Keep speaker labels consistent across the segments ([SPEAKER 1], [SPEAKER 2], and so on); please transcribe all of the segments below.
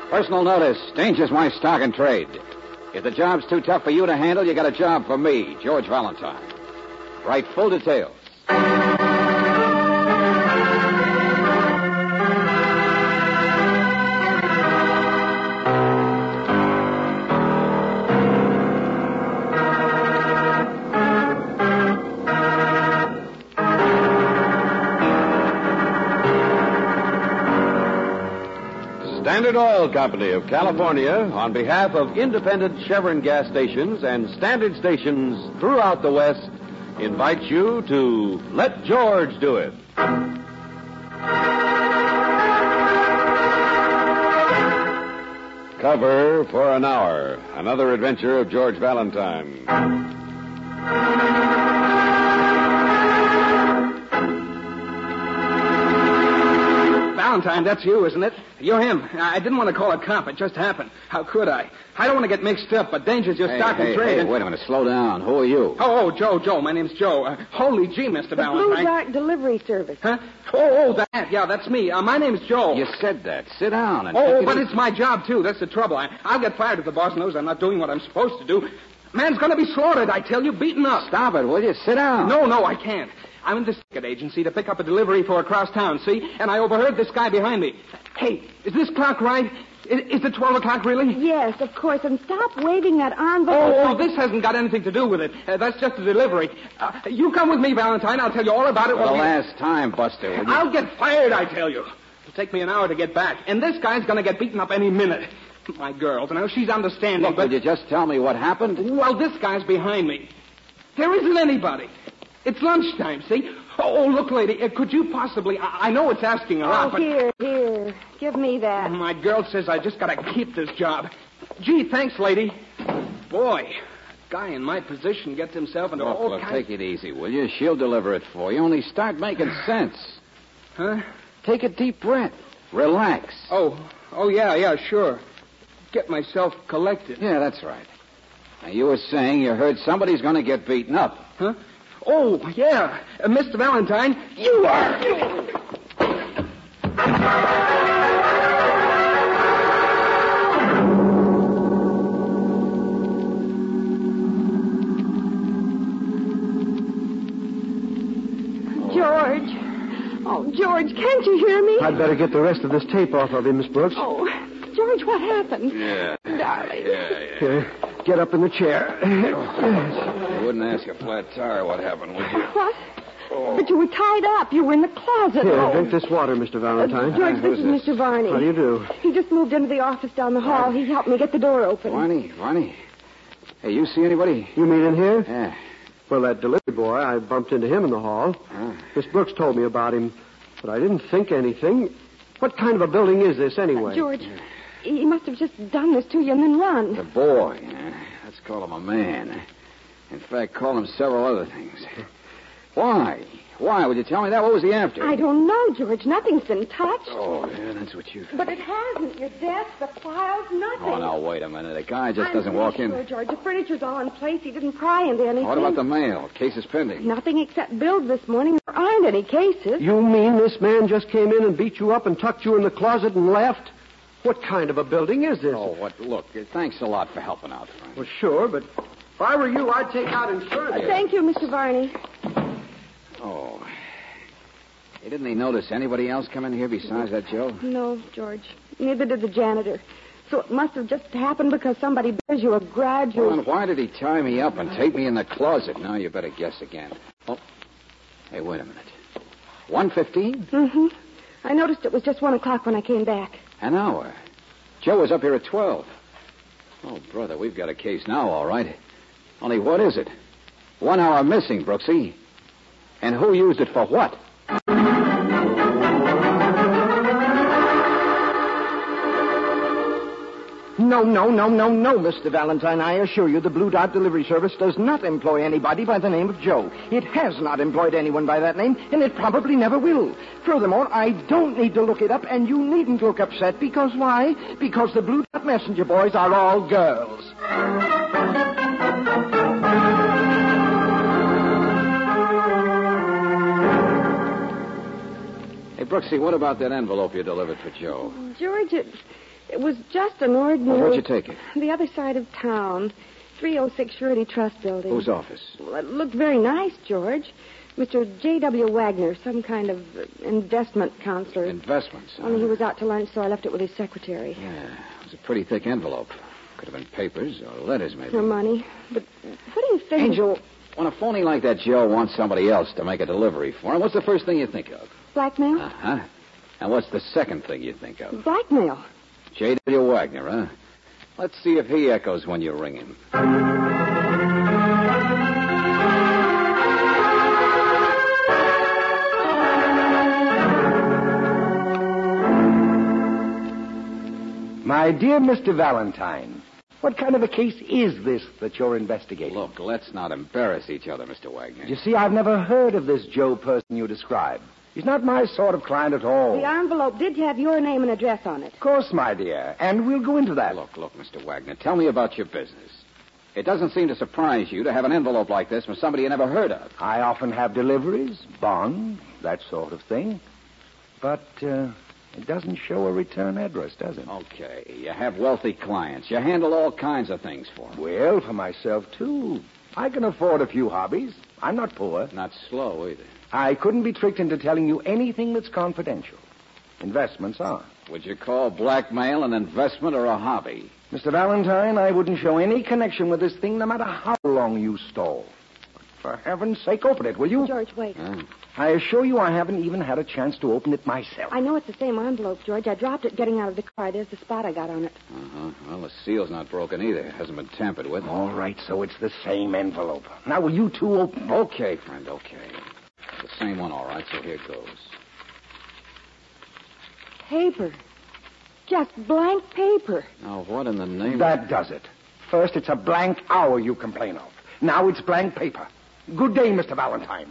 [SPEAKER 1] Personal notice. Danger's my stock and trade. If the job's too tough for you to handle, you got a job for me, George Valentine. Write full details.
[SPEAKER 2] Standard Oil Company of California, on behalf of independent Chevron gas stations and standard stations throughout the West, invites you to Let George Do It. Cover for an hour. Another adventure of George Valentine.
[SPEAKER 3] Valentine, that's you, isn't it? You're him. I didn't want to call a cop. It just happened. How could I? I don't want to get mixed up, but Danger's your stock and trade.
[SPEAKER 1] Hey, wait a minute. Slow down. Who are you?
[SPEAKER 3] Joe. My name's Joe. Holy gee, Mr. Valentine.
[SPEAKER 4] Blue Dart Delivery Service.
[SPEAKER 3] Huh? That. Yeah, that's me. My name's Joe.
[SPEAKER 1] You said that. Sit down. And
[SPEAKER 3] but it's my job, too. That's the trouble. I'll get fired if the boss knows I'm not doing what I'm supposed to do. Man's going to be slaughtered, I tell you, beaten up.
[SPEAKER 1] Stop it, will you? Sit down.
[SPEAKER 3] No, I can't. I'm in this ticket agency to pick up a delivery for across town, see? And I overheard this guy behind me. Hey, is this clock right? Is it 12 o'clock, really?
[SPEAKER 4] Yes, of course. And stop waving that envelope.
[SPEAKER 3] This hasn't got anything to do with it. That's just a delivery. You come with me, Valentine. I'll tell you all about it.
[SPEAKER 1] For the last time, Buster, will you?
[SPEAKER 3] I'll get fired, I tell you. It'll take me an hour to get back. And this guy's going to get beaten up any minute. My girl, now she's understanding,
[SPEAKER 1] Look, will you just tell me what happened?
[SPEAKER 3] Well, this guy's behind me. There isn't anybody. It's lunchtime, see? Look, lady, could you possibly... I know it's asking a lot, but...
[SPEAKER 4] Here. Give me that.
[SPEAKER 3] My girl says I just got to keep this job. Gee, thanks, lady. Boy, a guy in my position gets himself into all
[SPEAKER 1] Look,
[SPEAKER 3] kinds...
[SPEAKER 1] take it easy, will you? She'll deliver it for you. Only start making sense.
[SPEAKER 3] Huh?
[SPEAKER 1] Take a deep breath. Relax.
[SPEAKER 3] Yeah, sure. Get myself collected.
[SPEAKER 1] Yeah, that's right. Now, you were saying you heard somebody's going to get beaten up.
[SPEAKER 3] Huh? Yeah. Mr. Valentine, you are...
[SPEAKER 4] George, can't you hear me?
[SPEAKER 5] I'd better get the rest of this tape off of him, Miss Brooks.
[SPEAKER 4] George, what happened?
[SPEAKER 1] Yeah.
[SPEAKER 4] Darling.
[SPEAKER 1] Yeah.
[SPEAKER 5] Here, get up in the chair.
[SPEAKER 1] You wouldn't ask a flat tire what happened, would you?
[SPEAKER 4] What? But you were tied up. You were in the closet.
[SPEAKER 5] Here, drink this water, Mr. Valentine.
[SPEAKER 4] George, this is
[SPEAKER 1] Who's
[SPEAKER 4] Mr. Varney.
[SPEAKER 5] How do you do?
[SPEAKER 4] He just moved into the office down the hall. He helped me get the door open.
[SPEAKER 1] Varney. Hey, you see anybody?
[SPEAKER 5] You mean in here?
[SPEAKER 1] Yeah.
[SPEAKER 5] Well, that delivery boy, I bumped into him in the hall. Miss Brooks told me about him, but I didn't think anything. What kind of a building is this, anyway?
[SPEAKER 4] George, he must have just done this to you and then run.
[SPEAKER 1] The boy. Let's call him a man. In fact, call him several other things. Why? Would you tell me that? What was he after?
[SPEAKER 4] I don't know, George. Nothing's been touched.
[SPEAKER 1] Oh, yeah, that's what you think.
[SPEAKER 4] But it hasn't. Your desk, the files, nothing.
[SPEAKER 1] Oh, now, wait a minute. A guy just doesn't walk in.
[SPEAKER 4] Sure, George. The furniture's all in place. He didn't pry into anything.
[SPEAKER 1] What about the mail? Case is pending.
[SPEAKER 4] Nothing except bills this morning. There aren't any cases.
[SPEAKER 5] You mean this man just came in and beat you up and tucked you in the closet and left? What kind of a building is this?
[SPEAKER 1] Look, thanks a lot for helping out, Frank.
[SPEAKER 5] Well, sure, but if I were you, I'd take out insurance.
[SPEAKER 4] Thank you, Mr. Varney.
[SPEAKER 1] Oh. Hey, didn't he notice anybody else come in here besides that Joe?
[SPEAKER 4] No, George. Neither did the janitor. So it must have just happened because somebody bears you a grudge.
[SPEAKER 1] Well, and why did he tie me up and take me in the closet? Now you better guess again. Oh. Hey, wait a minute. 1:15?
[SPEAKER 4] Mm-hmm. I noticed it was just 1 o'clock when I came back.
[SPEAKER 1] An hour. Joe was up here at 12. Oh, brother, we've got a case now, all right. Only what is it? 1 hour missing, Brooksy. And who used it for what?
[SPEAKER 6] No, Mr. Valentine. I assure you the Blue Dart Delivery Service does not employ anybody by the name of Joe. It has not employed anyone by that name, and it probably never will. Furthermore, I don't need to look it up, and you needn't look upset, because why? Because the Blue Dart Messenger boys are all girls.
[SPEAKER 1] Hey, Brooksy, what about that envelope you delivered for Joe?
[SPEAKER 4] George, It was just an ordinary...
[SPEAKER 1] Well, where'd you take it?
[SPEAKER 4] The other side of town. 306 Surety Trust Building.
[SPEAKER 1] Whose office?
[SPEAKER 4] Well, it looked very nice, George. Mr. J.W. Wagner, some kind of investment counselor.
[SPEAKER 1] Investments? Huh?
[SPEAKER 4] Only he was out to lunch, so I left it with his secretary.
[SPEAKER 1] Yeah, it was a pretty thick envelope. Could have been papers or letters, maybe.
[SPEAKER 4] For money. But what do you think?
[SPEAKER 1] Angel, when a phony like that Joe wants somebody else to make a delivery for him, what's the first thing you think of?
[SPEAKER 4] Blackmail?
[SPEAKER 1] Uh-huh. And what's the second thing you think of?
[SPEAKER 4] Blackmail.
[SPEAKER 1] J.W. Wagner, huh? Let's see if he echoes when you ring him.
[SPEAKER 7] My dear Mr. Valentine, what kind of a case is this that you're investigating?
[SPEAKER 1] Look, let's not embarrass each other, Mr. Wagner.
[SPEAKER 7] You see, I've never heard of this Joe person you describe. He's not my sort of client at all.
[SPEAKER 4] The envelope did have your name and address on it.
[SPEAKER 7] Of course, my dear, and we'll go into that.
[SPEAKER 1] Look, Mr. Wagner, tell me about your business. It doesn't seem to surprise you to have an envelope like this from somebody you never heard of.
[SPEAKER 7] I often have deliveries, bonds, that sort of thing. But it doesn't show a return address, does it?
[SPEAKER 1] Okay, you have wealthy clients. You handle all kinds of things for them.
[SPEAKER 7] Well, for myself, too. I can afford a few hobbies. I'm not poor.
[SPEAKER 1] Not slow, either.
[SPEAKER 7] I couldn't be tricked into telling you anything that's confidential. Investments are.
[SPEAKER 1] Would you call blackmail an investment or a hobby?
[SPEAKER 7] Mr. Valentine, I wouldn't show any connection with this thing no matter how long you stole. For heaven's sake, open it, will you?
[SPEAKER 4] George, wait.
[SPEAKER 7] I assure you I haven't even had a chance to open it myself.
[SPEAKER 4] I know it's the same envelope, George. I dropped it getting out of the car. There's the spot I got on it.
[SPEAKER 1] Uh-huh. Well, the seal's not broken either. It hasn't been tampered with.
[SPEAKER 7] All right, so it's the same envelope. Now, will you two open it?
[SPEAKER 1] Okay, friend, okay. The same one, all right, so here goes.
[SPEAKER 4] Paper. Just blank paper.
[SPEAKER 1] Now, what in the name...
[SPEAKER 7] That does it. First, it's a blank hour you complain of. Now it's blank paper. Good day, Mr. Valentine.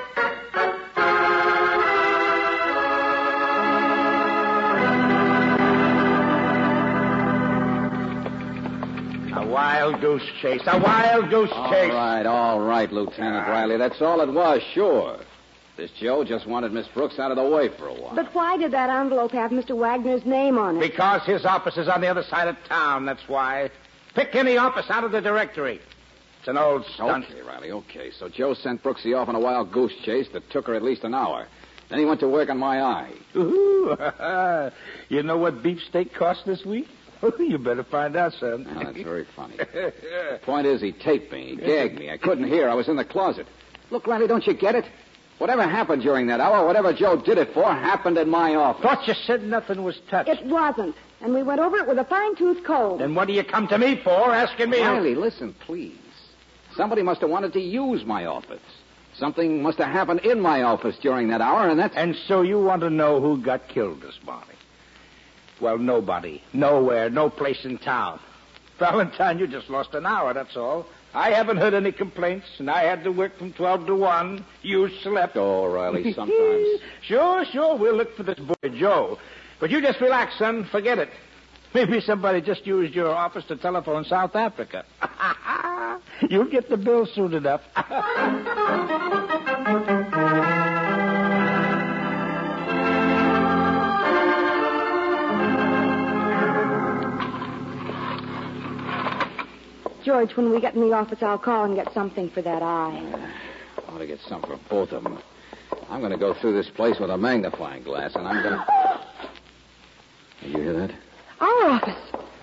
[SPEAKER 7] A wild goose chase. A wild goose chase.
[SPEAKER 1] All right, Lieutenant Riley. That's all it was, sure. This Joe just wanted Miss Brooks out of the way for a while.
[SPEAKER 4] But why did that envelope have Mr. Wagner's name on it?
[SPEAKER 7] Because his office is on the other side of town, that's why. Pick any office out of the directory. It's an old stunt.
[SPEAKER 1] Okay, Riley, okay. So Joe sent Brooksy off on a wild goose chase that took her at least an hour. Then he went to work on my eye.
[SPEAKER 8] Ooh, you know what beefsteak cost this week? You better find out, son.
[SPEAKER 1] Oh, that's very funny. The point is, he taped me. He gagged me. I couldn't hear. I was in the closet. Look, Riley, don't you get it? Whatever happened during that hour, whatever Joe did it for, happened in my office.
[SPEAKER 8] Thought you said nothing was touched.
[SPEAKER 4] It wasn't. And we went over it with a fine-tooth comb.
[SPEAKER 8] Then what do you come to me for, asking me?
[SPEAKER 1] Riley, listen, please. Somebody must have wanted to use my office. Something must have happened in my office during that hour, and that's...
[SPEAKER 8] And so you want to know who got killed this morning? Well, nobody. Nowhere. No place in town. Valentine, you just lost an hour, that's all. I haven't heard any complaints, and I had to work from 12 to 1. You slept.
[SPEAKER 1] Oh, Riley, sometimes...
[SPEAKER 8] Sure. We'll look for this boy, Joe. But you just relax, son. Forget it. Maybe somebody just used your office to telephone South Africa. You'll get the bill soon enough.
[SPEAKER 4] George, when we get in the office, I'll call and get something for that eye.
[SPEAKER 1] I ought to get something for both of them. I'm going to go through this place with a magnifying glass, and I'm going to... Did you hear that?
[SPEAKER 4] Our office.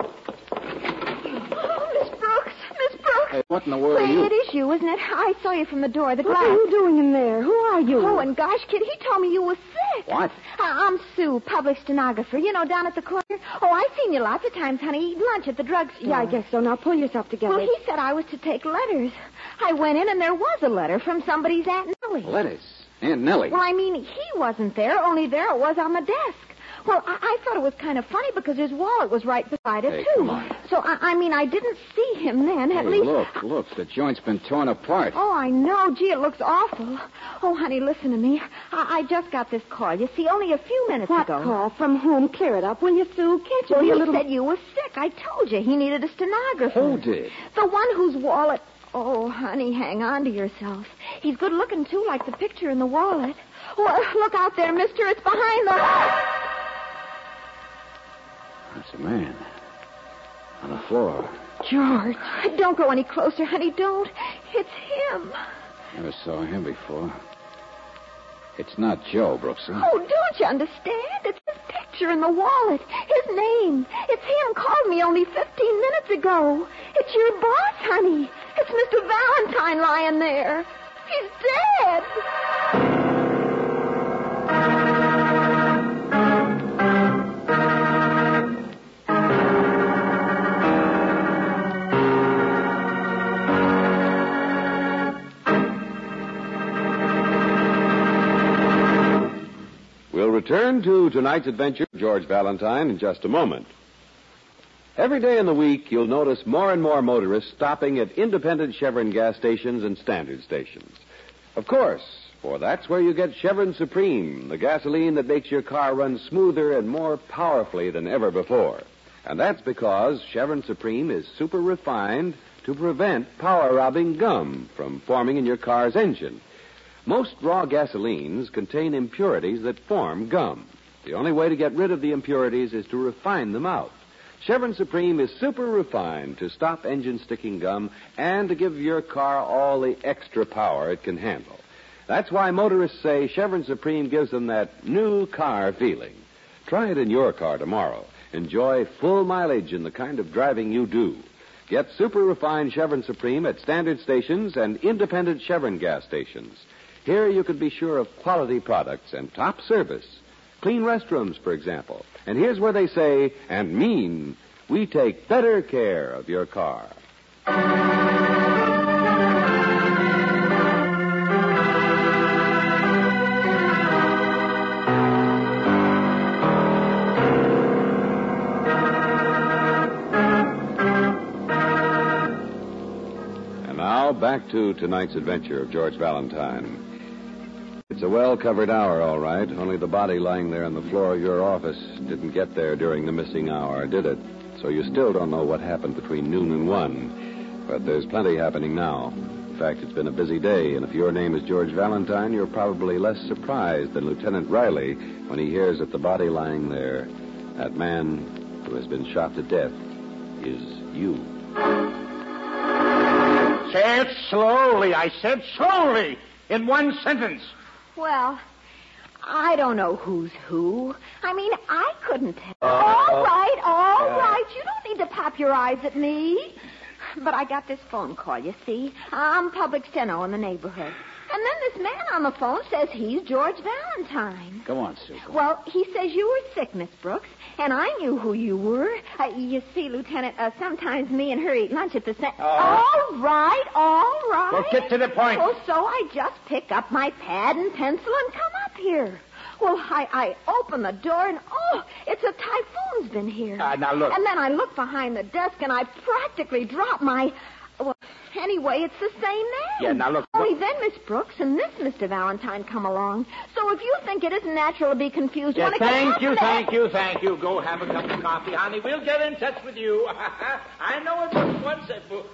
[SPEAKER 9] Miss Brooks.
[SPEAKER 1] Hey, what in the world are
[SPEAKER 9] Wait,
[SPEAKER 1] you...
[SPEAKER 9] it is you, isn't it? I saw you from the door. The
[SPEAKER 4] What
[SPEAKER 9] glass.
[SPEAKER 4] are you doing in there? Who are you?
[SPEAKER 9] Oh, and gosh, kid, he told me you were sick.
[SPEAKER 1] What?
[SPEAKER 9] I'm Sue, public stenographer. You know, down at the corner. Oh, I've seen you lots of times, honey, eating lunch at the drugstore.
[SPEAKER 4] Yeah, I guess so. Now pull yourself together.
[SPEAKER 9] Well, he said I was to take letters. I went in, and there was a letter from somebody's Aunt Nellie.
[SPEAKER 1] Letters. Aunt Nellie.
[SPEAKER 9] Well, I mean, he wasn't there, only there it was on the desk. Well, I thought it was kind of funny because his wallet was right beside it,
[SPEAKER 1] Hey,
[SPEAKER 9] too.
[SPEAKER 1] come on.
[SPEAKER 9] So, I mean, I didn't see him then. At
[SPEAKER 1] Hey,
[SPEAKER 9] least...
[SPEAKER 1] look. The joint's been torn apart.
[SPEAKER 9] Oh, I know. Gee, it looks awful. Oh, honey, listen to me. I just got this call. You see, only a few minutes
[SPEAKER 4] What
[SPEAKER 9] ago.
[SPEAKER 4] call? From whom? Clear it up, will you, Sue? Can't you
[SPEAKER 9] Well,
[SPEAKER 4] be a
[SPEAKER 9] he
[SPEAKER 4] little...
[SPEAKER 9] said you were sick. I told you. He needed a stenographer.
[SPEAKER 1] Who did?
[SPEAKER 9] The one whose wallet... Oh, honey, hang on to yourself. He's good looking, too, like the picture in the wallet. Oh, look out there, mister. It's behind the...
[SPEAKER 1] That's a man. On the floor.
[SPEAKER 9] George, don't go any closer, honey. Don't. It's him.
[SPEAKER 1] Never saw him before. It's not Joe, Brooksy.
[SPEAKER 9] Oh, don't you understand? It's his picture in the wallet. His name. It's him. Called me only 15 minutes ago. It's your boss, honey. It's Mr. Valentine lying there. He's dead.
[SPEAKER 2] We'll return to tonight's adventure of George Valentine in just a moment. Every day in the week, you'll notice more and more motorists stopping at independent Chevron gas stations and standard stations. Of course, for that's where you get Chevron Supreme, the gasoline that makes your car run smoother and more powerfully than ever before. And that's because Chevron Supreme is super refined to prevent power-robbing gum from forming in your car's engine. Most raw gasolines contain impurities that form gum. The only way to get rid of the impurities is to refine them out. Chevron Supreme is super refined to stop engine sticking gum and to give your car all the extra power it can handle. That's why motorists say Chevron Supreme gives them that new car feeling. Try it in your car tomorrow. Enjoy full mileage in the kind of driving you do. Get super refined Chevron Supreme at standard stations and independent Chevron gas stations. Here you can be sure of quality products and top service. Clean restrooms, for example. And here's where they say, and mean, we take better care of your car. And now, back to tonight's adventure of George Valentine. It's a well-covered hour, all right. Only the body lying there on the floor of your office didn't get there during the missing hour, did it? So you still don't know what happened between noon and 1. But there's plenty happening now. In fact, it's been a busy day, and if your name is George Valentine, you're probably less surprised than Lieutenant Riley when he hears that the body lying there, that man who has been shot to death, is you.
[SPEAKER 8] Say it slowly. I said slowly. In one sentence.
[SPEAKER 9] Well, I don't know who's who. I mean, I couldn't tell. All right. You don't need to pop your eyes at me. But I got this phone call, you see. I'm public steno in the neighborhood. And then this man on the phone says he's George Valentine.
[SPEAKER 1] Go on, Sue.
[SPEAKER 9] Well, he says you were sick, Miss Brooks, and I knew who you were. You see, Lieutenant, sometimes me and her eat lunch at the same... All right.
[SPEAKER 8] Well, get to the point.
[SPEAKER 9] Well, so I just pick up my pad and pencil and come up here. Well, I open the door and, it's a typhoon's been here.
[SPEAKER 8] Now, look.
[SPEAKER 9] And then I look behind the desk and I practically drop my... Well, anyway, it's the same name.
[SPEAKER 8] Yeah, now look.
[SPEAKER 9] Only then Miss Brooks and this Mr. Valentine come along. So if you think it isn't natural to be confused...
[SPEAKER 8] Yeah, thank you. Go have a cup of coffee, honey. We'll get in touch with you. I know it was once...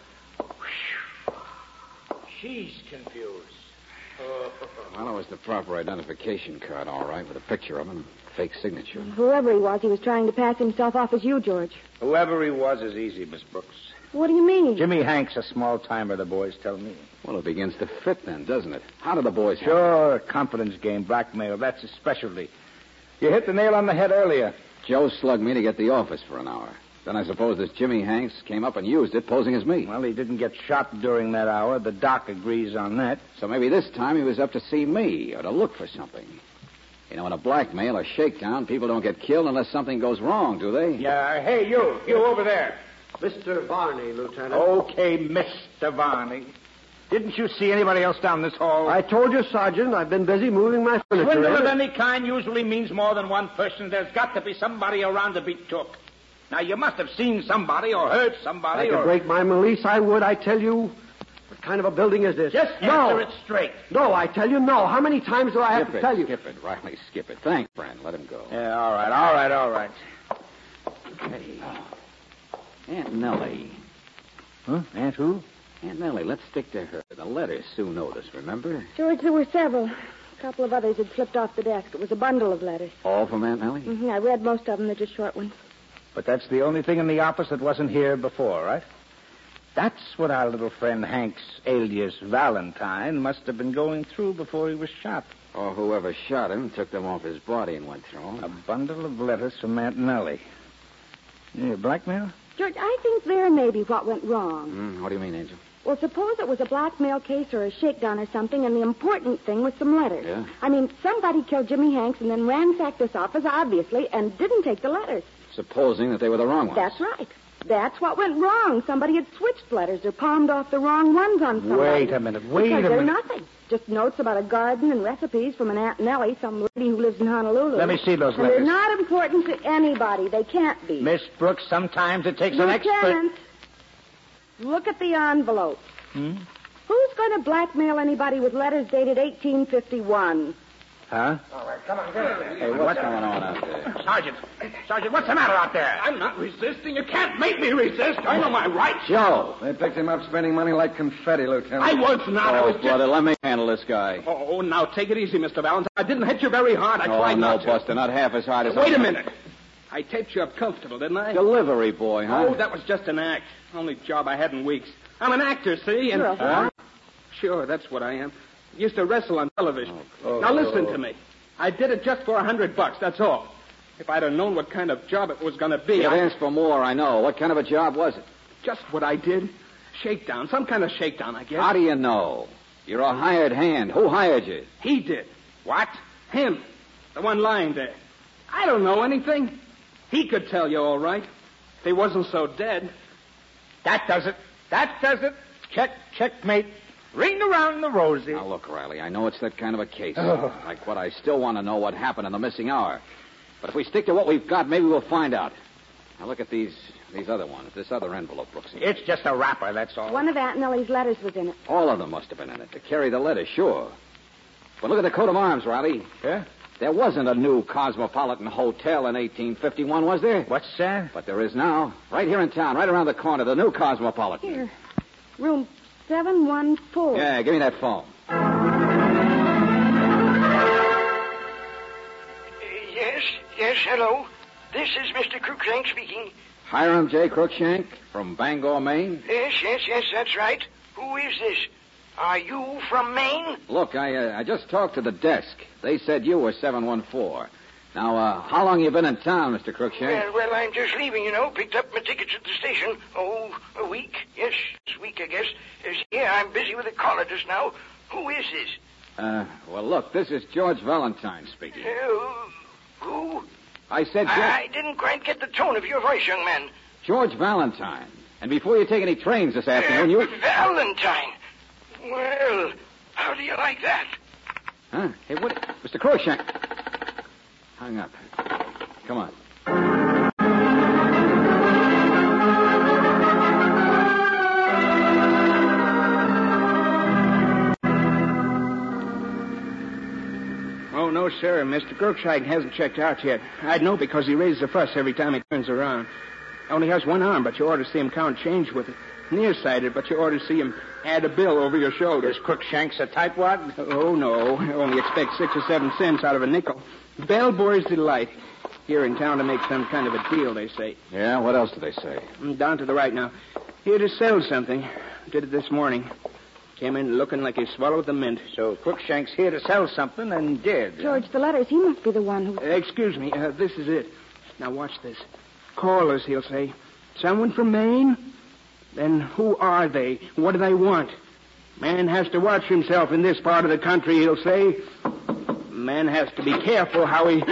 [SPEAKER 8] She's confused.
[SPEAKER 1] Well, it was the proper identification card, all right, with a picture of him, fake signature.
[SPEAKER 4] Whoever he was, he was trying to pass himself off as you, George.
[SPEAKER 8] Whoever he was is easy, Miss Brooks.
[SPEAKER 4] What do you mean?
[SPEAKER 8] Jimmy Hank's a small-timer, the boys tell me.
[SPEAKER 1] Well, it begins to fit then, doesn't it? How do the boys...
[SPEAKER 8] Sure, confidence game, blackmail, that's his specialty. You hit the nail on the head earlier.
[SPEAKER 1] Joe slugged me to get the office for an hour. Then I suppose this Jimmy Hanks came up and used it, posing as me.
[SPEAKER 8] Well, he didn't get shot during that hour. The doc agrees on that.
[SPEAKER 1] So maybe this time he was up to see me or to look for something. You know, in a blackmail or shakedown, people don't get killed unless something goes wrong, do they?
[SPEAKER 8] Yeah, hey, you over there.
[SPEAKER 5] Mr. Varney, Lieutenant.
[SPEAKER 8] Okay, Mr. Varney. Didn't you see anybody else down this hall?
[SPEAKER 5] I told you, Sergeant, I've been busy moving my furniture.
[SPEAKER 8] Swindle of any kind usually means more than one person. There's got to be somebody around to be took. Now, you must have seen somebody or heard somebody
[SPEAKER 5] I could break my release, I would, I tell you. What kind of a building is this?
[SPEAKER 8] Just answer it straight.
[SPEAKER 5] No, I tell you, no. How many times do I have to tell you?
[SPEAKER 1] Skip it, Riley, skip it. Thanks, friend. Let him go.
[SPEAKER 8] Yeah, all right.
[SPEAKER 1] Hey, Aunt Nellie.
[SPEAKER 8] Huh? Aunt who?
[SPEAKER 1] Aunt Nellie, let's stick to her. The letters Sue noticed, remember?
[SPEAKER 4] George, there were several. A couple of others had slipped off the desk. It was a bundle of letters.
[SPEAKER 1] All from Aunt Nellie?
[SPEAKER 4] Mm-hmm. I read most of them. They're just short ones.
[SPEAKER 8] But that's the only thing in the office that wasn't here before, right? That's what our little friend Hank's alias Valentine must have been going through before he was shot.
[SPEAKER 1] Or whoever shot him took them off his body and went through
[SPEAKER 8] A
[SPEAKER 1] them.
[SPEAKER 8] bundle of letters from Aunt Nellie. Blackmail?
[SPEAKER 4] George, I think there may be what went wrong.
[SPEAKER 1] What do you mean, Angel?
[SPEAKER 4] Well, suppose it was a blackmail case or a shakedown or something, and the important thing was some letters.
[SPEAKER 1] Yeah?
[SPEAKER 4] I mean, somebody killed Jimmy Hanks and then ransacked this office, obviously, and didn't take the letters.
[SPEAKER 1] Supposing that they were the wrong ones.
[SPEAKER 4] That's right. That's what went wrong. Somebody had switched letters or palmed off the wrong ones on somebody.
[SPEAKER 8] Wait a minute.
[SPEAKER 4] Because they're nothing. Just notes about a garden and recipes from an Aunt Nellie, some lady who lives in Honolulu.
[SPEAKER 8] Let me see those
[SPEAKER 4] and
[SPEAKER 8] letters.
[SPEAKER 4] they're not important to anybody. They can't be.
[SPEAKER 8] Miss Brooks, sometimes it takes an
[SPEAKER 4] Lieutenant,
[SPEAKER 8] expert...
[SPEAKER 4] look at the envelope. Who's going to blackmail anybody with letters dated 1851?
[SPEAKER 8] Huh?
[SPEAKER 3] All right, come on, get in there.
[SPEAKER 1] Hey, what's going on out there?
[SPEAKER 8] Sergeant, what's the matter out there?
[SPEAKER 3] I'm not resisting. You can't make me resist. I know my rights.
[SPEAKER 1] Joe!
[SPEAKER 5] They picked him up spending money like confetti, Lieutenant.
[SPEAKER 3] I was not. I was just...
[SPEAKER 1] brother, let me handle this guy.
[SPEAKER 3] Oh, now take it easy, Mr. Valentine. I didn't hit you very hard. I tried
[SPEAKER 1] no,
[SPEAKER 3] not to.
[SPEAKER 1] Buster, not half as hard as
[SPEAKER 3] Wait a minute. I taped you up comfortable, didn't I?
[SPEAKER 1] Delivery boy, huh?
[SPEAKER 3] Oh, that was just an act. Only job I had in weeks. I'm an actor, see? And...
[SPEAKER 4] Huh?
[SPEAKER 3] Sure, that's what I am. Used to wrestle on television. Now listen to me. I did it just for $100, that's all. If I'd have known what kind of job it was going to be,
[SPEAKER 1] You'd asked for more, I know. What kind of a job was it?
[SPEAKER 3] Just what I did. Shakedown. Some kind of shakedown, I guess.
[SPEAKER 1] How do you know? You're a hired hand. Who hired you?
[SPEAKER 3] He did. What? Him. The one lying there. I don't know anything. He could tell you all right. If he wasn't so dead.
[SPEAKER 8] That does it. That does it. Checkmate. Ring around the rosy.
[SPEAKER 1] Now, look, Riley, I know it's that kind of a case. Like what I still want to know what happened in the missing hour. But if we stick to what we've got, maybe we'll find out. Now, look at these other ones. This other envelope, Brooksy.
[SPEAKER 8] It's just a wrapper, that's all.
[SPEAKER 4] One of Aunt Nellie's letters was in it.
[SPEAKER 1] All of them must have been in it to carry the letter, sure. But look at the coat of arms, Riley.
[SPEAKER 8] Yeah?
[SPEAKER 1] There wasn't a new Cosmopolitan Hotel in 1851, was there?
[SPEAKER 8] What's that?
[SPEAKER 1] But there is now. Right here in town, right around the corner, the new Cosmopolitan.
[SPEAKER 4] Here. Room 714.
[SPEAKER 1] Yeah, give me that phone.
[SPEAKER 6] Yes, hello. This is Mr. Cruikshank speaking.
[SPEAKER 1] Hiram J. Cruikshank from Bangor, Maine.
[SPEAKER 6] Yes, that's right. Who is this? Are you from Maine?
[SPEAKER 1] Look, I just talked to the desk. They said you were 714. Now, how long you been in town, Mr. Cruikshank?
[SPEAKER 6] Well, I'm just leaving, Picked up my tickets at the station. Oh, a week. Yes, a week, I guess. I'm busy with a caller just now. Who is this?
[SPEAKER 1] Well, look, this is George Valentine speaking.
[SPEAKER 6] Who?
[SPEAKER 1] I said
[SPEAKER 6] I didn't quite get the tone of your voice, young man.
[SPEAKER 1] George Valentine. And before you take any trains this afternoon, you...
[SPEAKER 6] Valentine. Well, how do you like that?
[SPEAKER 1] Huh? Hey, what... Mr. Cruikshank. Hang up. Come on.
[SPEAKER 3] Oh, no, sir. Mr. Cruikshank hasn't checked out yet. I'd know because he raises a fuss every time he turns around. Only has one arm, but you ought to see him count change with it. Nearsighted, but you ought to see him add a bill over your shoulder.
[SPEAKER 8] Is Cruikshank's a tightwad?
[SPEAKER 3] Oh, no. Only expect 6 or 7 cents out of a nickel. Bellboy's delight. Here in town to make some kind of a deal, they say.
[SPEAKER 1] Yeah, what else do they say?
[SPEAKER 3] Down to the right now. Here to sell something. Did it this morning. Came in looking like he swallowed the mint.
[SPEAKER 8] So Cruikshank's here to sell something and did.
[SPEAKER 4] George, the letters, he must be the one who...
[SPEAKER 3] Excuse me, this is it. Now watch this. Callers, he'll say. Someone from Maine? Then who are they? What do they want? Man has to watch himself in this part of the country, he'll say. Man has to be careful how he...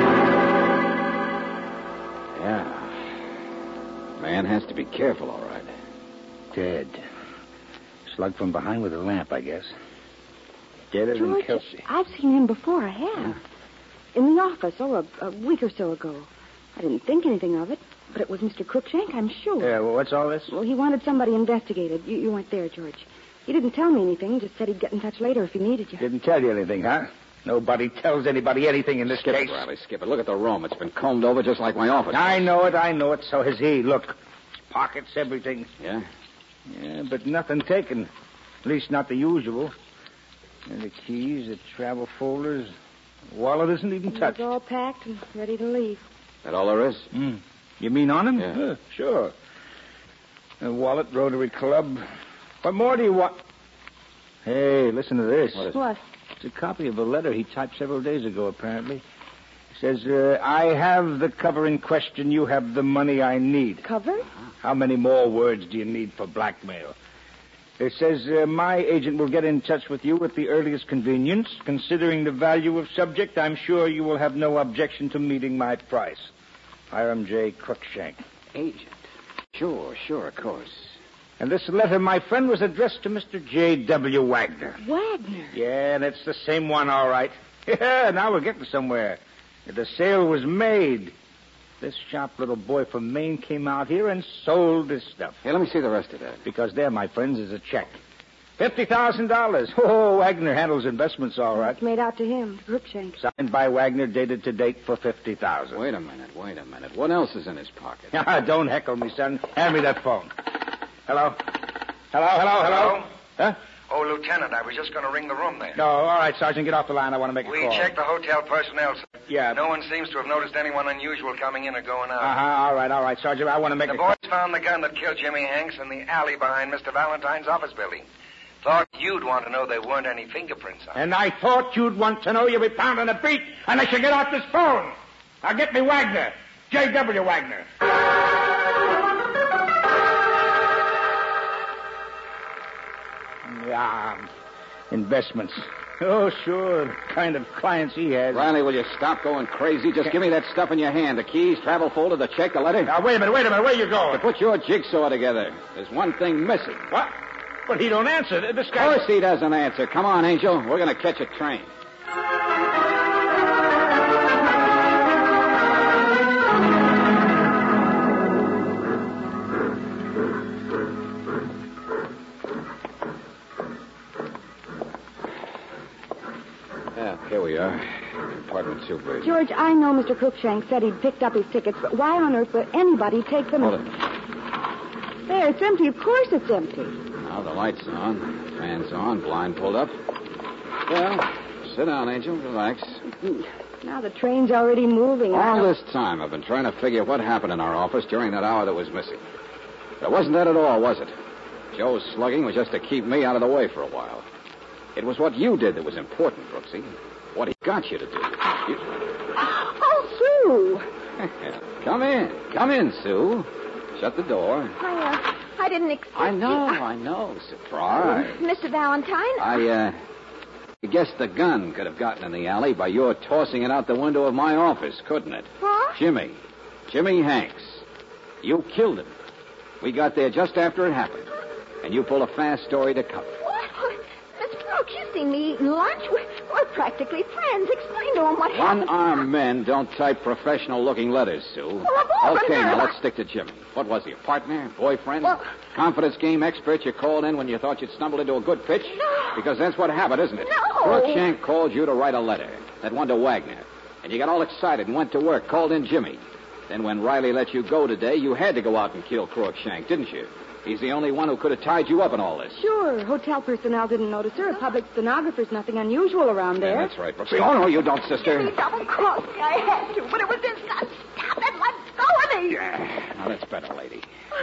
[SPEAKER 1] Yeah. Man has to be careful, all right.
[SPEAKER 8] Dead. Slugged from behind with a lamp, I guess. Deader than
[SPEAKER 4] George,
[SPEAKER 8] Kelsey.
[SPEAKER 4] I've seen him before, I have. In the office, a week or so ago. I didn't think anything of it, but it was Mr. Cruikshank, I'm sure.
[SPEAKER 8] Yeah, well, what's all this?
[SPEAKER 4] Well, he wanted somebody investigated. You weren't there, George. He didn't tell me anything, just said he'd get in touch later if he needed you.
[SPEAKER 8] Didn't tell you anything, huh? Nobody tells anybody anything in this
[SPEAKER 1] Skip
[SPEAKER 8] case.
[SPEAKER 1] it, Riley, skip it. Look at the room. It's been combed over just like my office.
[SPEAKER 8] I know it. So has he. Look, pockets, everything.
[SPEAKER 1] Yeah?
[SPEAKER 8] Yeah, but nothing taken. At least not the usual. And the keys, the travel folders. Wallet isn't even touched.
[SPEAKER 4] It's all packed and ready to leave.
[SPEAKER 1] That all there is?
[SPEAKER 8] You mean on him?
[SPEAKER 1] Yeah.
[SPEAKER 8] Sure. A wallet, Rotary Club. What more do you want? Hey, listen to this.
[SPEAKER 1] What is it?
[SPEAKER 4] What?
[SPEAKER 8] It's a copy of a letter he typed several days ago, apparently. It says, I have the cover in question. You have the money I need.
[SPEAKER 4] Cover?
[SPEAKER 8] How many more words do you need for blackmail? It says, my agent will get in touch with you at the earliest convenience. Considering the value of subject, I'm sure you will have no objection to meeting my price. Hiram J. Crookshank.
[SPEAKER 1] Agent. Sure, of course.
[SPEAKER 8] And this letter, my friend, was addressed to Mr. J.W. Wagner.
[SPEAKER 4] Wagner.
[SPEAKER 8] Yeah, that's the same one, all right. Yeah, now we're getting somewhere. The sale was made. This sharp little boy from Maine came out here and sold this stuff.
[SPEAKER 1] Hey, let me see the rest of that.
[SPEAKER 8] Because there, my friends, is a check. $50,000. Oh, Wagner handles investments all right.
[SPEAKER 4] It's made out to him, to Crookshank.
[SPEAKER 8] Signed by Wagner, dated to date for $50,000.
[SPEAKER 1] Wait a minute. What else is in his pocket?
[SPEAKER 8] Don't heckle me, son. Hand me that phone. Hello? Hello? Huh?
[SPEAKER 10] Oh, Lieutenant, I was just going to ring the room there.
[SPEAKER 8] No, all right, Sergeant, get off the line. I want to make a
[SPEAKER 10] We
[SPEAKER 8] call.
[SPEAKER 10] checked the hotel personnel, sir.
[SPEAKER 8] Yeah.
[SPEAKER 10] No one seems to have noticed anyone unusual coming in or going out.
[SPEAKER 8] All right, Sergeant. I want to make
[SPEAKER 10] The
[SPEAKER 8] a
[SPEAKER 10] boys found the gun that killed Jimmy Hanks in the alley behind Mr. Valentine's office building. Thought you'd want to know there weren't any fingerprints on it.
[SPEAKER 8] And I thought you'd want to know you'll be pounding a beat unless you get off this phone. Now get me Wagner. J.W. Wagner. Yeah, investments. Oh, sure, the kind of clients he has.
[SPEAKER 1] Riley, will you stop going crazy? Just give me that stuff in your hand. The keys, travel folder, the check, the letter.
[SPEAKER 8] Now, wait a minute. Where you going?
[SPEAKER 1] To put your jigsaw together. There's one thing missing.
[SPEAKER 8] What? But he don't answer. This
[SPEAKER 1] Of
[SPEAKER 8] guy...
[SPEAKER 1] course he doesn't answer. Come on, Angel. We're going to catch a train. Here we are. Apartment 2, Bridge.
[SPEAKER 4] George, I know Mr. Crookshank said he'd picked up his tickets, but why on earth would anybody take them?
[SPEAKER 1] Hold it.
[SPEAKER 4] There, it's empty. Of course it's empty.
[SPEAKER 1] Now the light's on. Fan's on. Blind pulled up. Well, sit down, Angel. Relax.
[SPEAKER 4] Now the train's already moving.
[SPEAKER 1] All this time I've been trying to figure what happened in our office during that hour that was missing. But it wasn't that at all, was it? Joe's slugging was just to keep me out of the way for a while. It was what you did that was important, Brooksy. What he got you to do.
[SPEAKER 4] Oh, Sue!
[SPEAKER 1] Come in, Sue. Shut the door.
[SPEAKER 9] I didn't expect
[SPEAKER 1] I know. Surprise.
[SPEAKER 9] Mr. Valentine?
[SPEAKER 1] I guess the gun could have gotten in the alley by your tossing it out the window of my office, couldn't it?
[SPEAKER 9] What?
[SPEAKER 1] Jimmy Hanks. You killed him. We got there just after it happened. And you pulled a fast story to cover.
[SPEAKER 9] What? Miss Brooks, you've seen me eating lunch. We're practically friends. Explain to him what happened.
[SPEAKER 1] One-armed men don't type professional-looking letters, Sue.
[SPEAKER 9] Well,
[SPEAKER 1] Okay, now let's stick to Jimmy. What was he, a partner, boyfriend?
[SPEAKER 9] Well-
[SPEAKER 1] Confidence game expert you called in when you thought you'd stumbled into a good pitch?
[SPEAKER 9] No.
[SPEAKER 1] Because that's what happened, isn't it?
[SPEAKER 9] No.
[SPEAKER 1] Crookshank called you to write a letter. That one to Wagner. And you got all excited and went to work, called in Jimmy. Then when Riley let you go today, you had to go out and kill Crookshank, didn't you? He's the only one who could have tied you up in all this.
[SPEAKER 4] Sure, hotel personnel didn't notice her. A public stenographer's nothing unusual around there.
[SPEAKER 1] Yeah, that's right, Brooksy. Oh, no, you don't, sister.
[SPEAKER 9] He double-crossed me. I had to, but it was his gun. Stop it. Let go of me.
[SPEAKER 1] Yeah, now that's better, lady.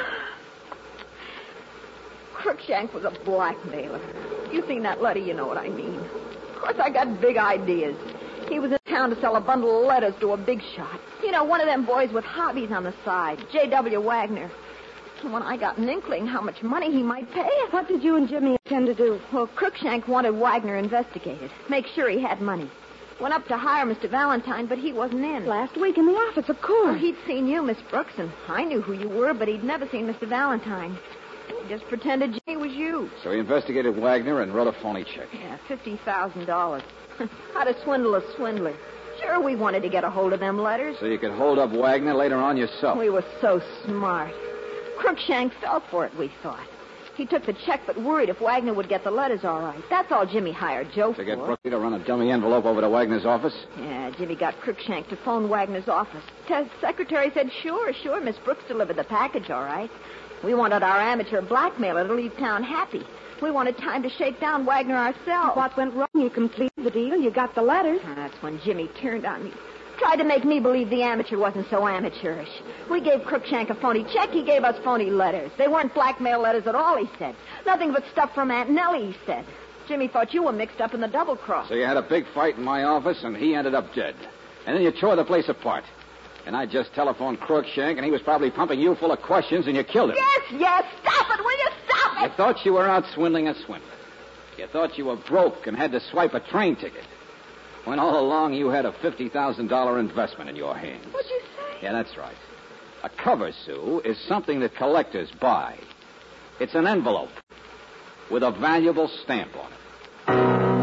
[SPEAKER 9] Crookshank was a blackmailer. You seen that letter, you know what I mean. Of course, I got big ideas. He was in town to sell a bundle of letters to a big shot. You know, one of them boys with hobbies on the side, J.W. Wagner. And when I got an inkling how much money he might pay us.
[SPEAKER 4] What did you and Jimmy intend to do?
[SPEAKER 9] Well, Crookshank wanted Wagner investigated. Make sure he had money. Went up to hire Mr. Valentine, but he wasn't in.
[SPEAKER 4] Last week in the office, of
[SPEAKER 9] Well,
[SPEAKER 4] course.
[SPEAKER 9] he'd seen you, Miss Brooks, and I knew who you were, but he'd never seen Mr. Valentine. He just pretended Jimmy was you.
[SPEAKER 1] So he investigated Wagner and wrote a phony check.
[SPEAKER 9] Yeah, $50,000. How to swindle a swindler. Sure, we wanted to get a hold of them letters.
[SPEAKER 1] So you could hold up Wagner later on yourself.
[SPEAKER 9] We were so smart. Crookshank fell for it, we thought. He took the check, but worried if Wagner would get the letters all right. That's all Jimmy hired Joe for.
[SPEAKER 1] To get Brooksy to run a dummy envelope over to Wagner's office?
[SPEAKER 9] Yeah, Jimmy got Crookshank to phone Wagner's office. The secretary said, sure, Miss Brooks delivered the package all right. We wanted our amateur blackmailer to leave town happy. We wanted time to shake down Wagner ourselves.
[SPEAKER 4] What went wrong? You completed the deal. You got the letters.
[SPEAKER 9] That's when Jimmy turned on me. tried to make me believe the amateur wasn't so amateurish. We gave Crookshank a phony check. He gave us phony letters. They weren't blackmail letters at all, he said. Nothing but stuff from Aunt Nellie, he said. Jimmy thought you were mixed up in the double cross.
[SPEAKER 1] So you had a big fight in my office, and he ended up dead. And then you tore the place apart. And I just telephoned Crookshank, and he was probably pumping you full of questions, and you killed him.
[SPEAKER 9] Yes, stop it, will you stop
[SPEAKER 1] You
[SPEAKER 9] it?
[SPEAKER 1] thought you were out swindling a swindler. You thought you were broke and had to swipe a train ticket. When all along you had a $50,000 investment in your hands.
[SPEAKER 9] What'd you say?
[SPEAKER 1] Yeah, that's right. A cover, Sue, is something that collectors buy. It's an envelope with a valuable stamp on it.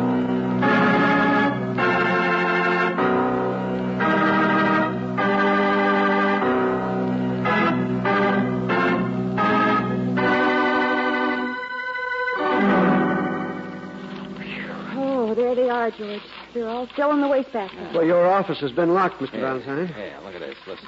[SPEAKER 4] Oh, there they are, George. They're all still in the wastebasket.
[SPEAKER 5] Well, your office has been locked, Mr. Valentine.
[SPEAKER 1] Yeah, look at this. Listen.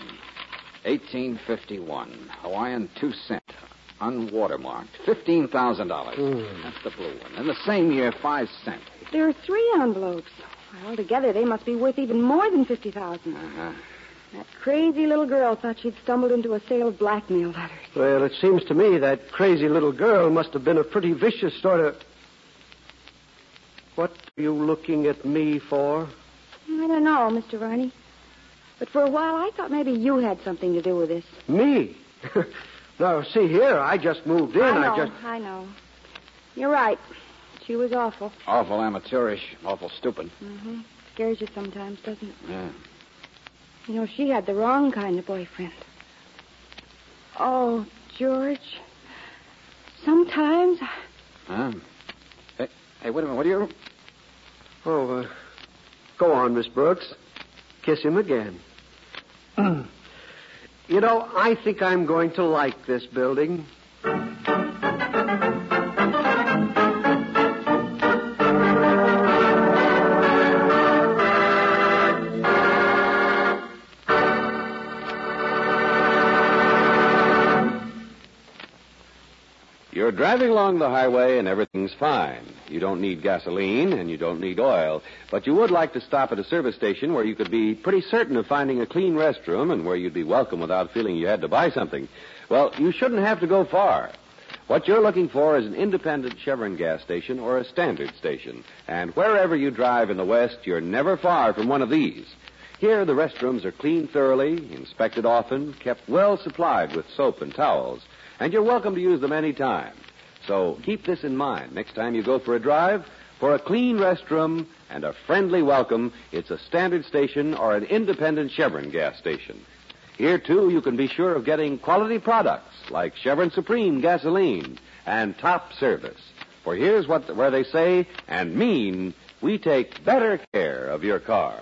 [SPEAKER 1] 1851. Hawaiian 2 cent. Unwatermarked. $15,000. That's the blue one. In the same year, 5 cent.
[SPEAKER 4] There are 3 envelopes. Altogether, they must be worth even more than $50,000.
[SPEAKER 1] Uh-huh.
[SPEAKER 4] That crazy little girl thought she'd stumbled into a sale of blackmail letters.
[SPEAKER 5] Well, it seems to me that crazy little girl must have been a pretty vicious sort of... What are you looking at me for?
[SPEAKER 4] I don't know, Mr. Varney. But for a while, I thought maybe you had something to do with this.
[SPEAKER 5] Me? No, see here, I just moved in.
[SPEAKER 4] I know. You're right. She was awful.
[SPEAKER 1] Awful amateurish. Awful stupid.
[SPEAKER 4] Mm-hmm. Scares you sometimes, doesn't it?
[SPEAKER 1] Yeah.
[SPEAKER 4] You know, she had the wrong kind of boyfriend. Oh, George. Sometimes...
[SPEAKER 1] Huh? Hey, wait a minute. What are you...
[SPEAKER 5] Oh, go on, Miss Brooks. Kiss him again. You know, I think I'm going to like this building.
[SPEAKER 2] You're driving along the highway and everything's fine. You don't need gasoline and you don't need oil, but you would like to stop at a service station where you could be pretty certain of finding a clean restroom and where you'd be welcome without feeling you had to buy something. Well, you shouldn't have to go far. What you're looking for is an independent Chevron gas station or a standard station. And wherever you drive in the West, you're never far from one of these. Here, the restrooms are cleaned thoroughly, inspected often, kept well supplied with soap and towels. And you're welcome to use them any time. So keep this in mind. Next time you go for a drive, for a clean restroom and a friendly welcome, it's a standard station or an independent Chevron gas station. Here, too, you can be sure of getting quality products like Chevron Supreme gasoline and top service. For here's where they say and mean, we take better care of your car.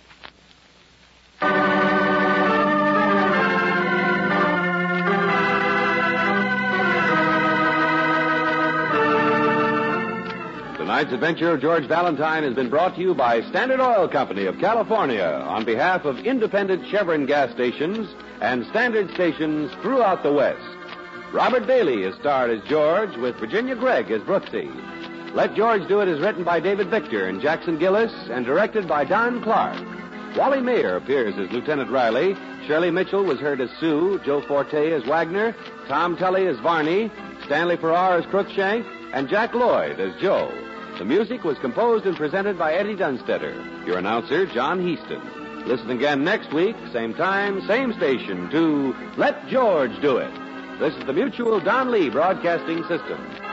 [SPEAKER 2] Tonight's adventure of George Valentine has been brought to you by Standard Oil Company of California on behalf of independent Chevron gas stations and standard stations throughout the West. Robert Bailey is starred as George with Virginia Gregg as Brooksy. Let George Do It is written by David Victor and Jackson Gillis and directed by Don Clark. Wally Mayer appears as Lieutenant Riley. Shirley Mitchell was heard as Sue, Joe Forte as Wagner, Tom Tully as Varney, Stanley Farrar as Crookshank, and Jack Lloyd as Joe. The music was composed and presented by Eddie Dunstetter. Your announcer, John Heaston. Listen again next week, same time, same station, to Let George Do It. This is the Mutual Don Lee Broadcasting System.